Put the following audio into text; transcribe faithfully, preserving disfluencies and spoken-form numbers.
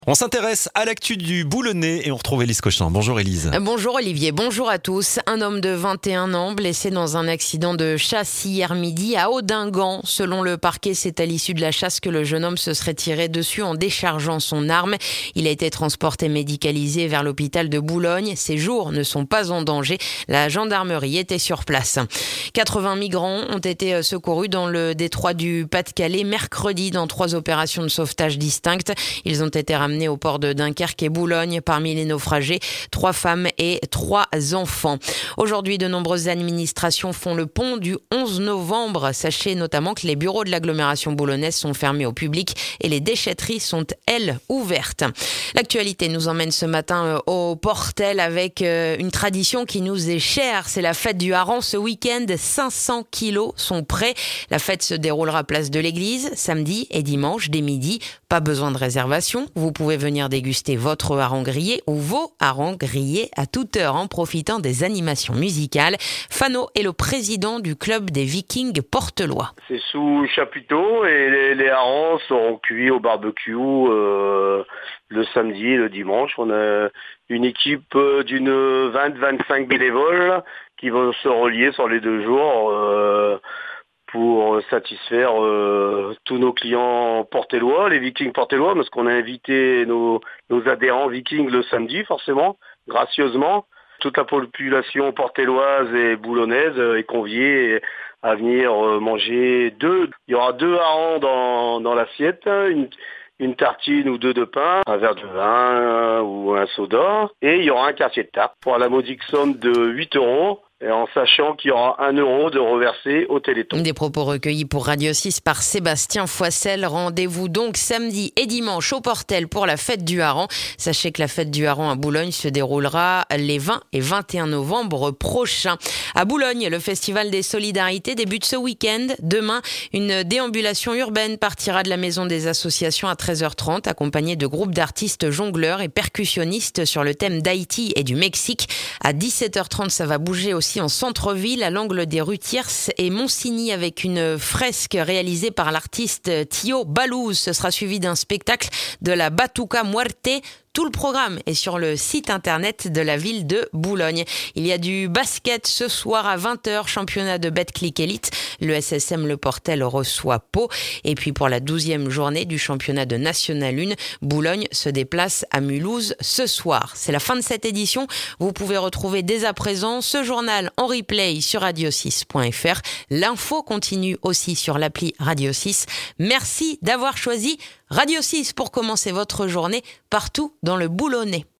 On s'intéresse à l'actu du Boulonnais et on retrouve Élise Cochin. Bonjour Élise. Bonjour Olivier, bonjour à tous. Un homme de vingt et un ans blessé dans un accident de chasse hier midi à Audingan. Selon le parquet, c'est à l'issue de la chasse que le jeune homme se serait tiré dessus en déchargeant son arme. Il a été transporté médicalisé vers l'hôpital de Boulogne. Ses jours ne sont pas en danger. La gendarmerie était sur place. quatre-vingts migrants ont été secourus dans le détroit du Pas-de-Calais mercredi dans trois opérations de sauvetage distinctes. Ils ont été ramenés au port de Dunkerque et Boulogne. Parmi les naufragés, trois femmes et trois enfants. Aujourd'hui, de nombreuses administrations font le pont du onze novembre. Sachez notamment que les bureaux de l'agglomération boulonnaise sont fermés au public et les déchetteries sont, elles, ouvertes. L'actualité nous emmène ce matin au Portel avec une tradition qui nous est chère. C'est la fête du hareng. Ce week-end, cinq cents kilos sont prêts. La fête se déroulera place de l'église, samedi et dimanche, dès midi. Pas besoin de réservation. Vous pouvez venir déguster votre hareng grillé ou vos harengs grillés à toute heure en profitant des animations musicales. Fano est le président du club des Vikings portelois. C'est sous chapiteau et les, les harengs seront cuits au barbecue euh, le samedi et le dimanche. On a une équipe d'une vingt à vingt-cinq bénévoles qui vont se relier sur les deux jours euh, pour satisfaire euh, tous nos clients portellois, les Vikings portellois, parce qu'on a invité nos, nos adhérents Vikings le samedi, forcément, gracieusement. Toute la population portelloise et boulonnaise est conviée à venir manger deux. Il y aura deux harengs dans, dans l'assiette, une, une tartine ou deux de pain, un verre de vin ou un soda, et il y aura un quartier de tarte pour la modique somme de huit euros. Et en sachant qu'il y aura un euro de reversé au Téléthon. Des propos recueillis pour Radio six par Sébastien Foissel. Rendez-vous donc samedi et dimanche au Portel pour la fête du hareng. Sachez que la fête du hareng à Boulogne se déroulera les vingt et vingt et un novembre prochains. À Boulogne, le Festival des Solidarités débute ce week-end. Demain, une déambulation urbaine partira de la Maison des Associations à treize heures trente, accompagnée de groupes d'artistes jongleurs et percussionnistes sur le thème d'Haïti et du Mexique. À dix-sept heures trente, ça va bouger aussi en centre-ville, à l'angle des rues Thiers et Monsigny, avec une fresque réalisée par l'artiste Thio Balouz. Ce sera suivi d'un spectacle de la Batuca Muerte. Tout le programme est sur le site internet de la ville de Boulogne. Il y a du basket ce soir à vingt heures, championnat de Betclic Elite. Le S S M Le Portel reçoit Pau. Et puis pour la douzième journée du championnat de National un, Boulogne se déplace à Mulhouse ce soir. C'est la fin de cette édition. Vous pouvez retrouver dès à présent ce journal en replay sur radio six point f r. L'info continue aussi sur l'appli Radio six. Merci d'avoir choisi Radio six pour commencer votre journée partout dans le Boulonnais.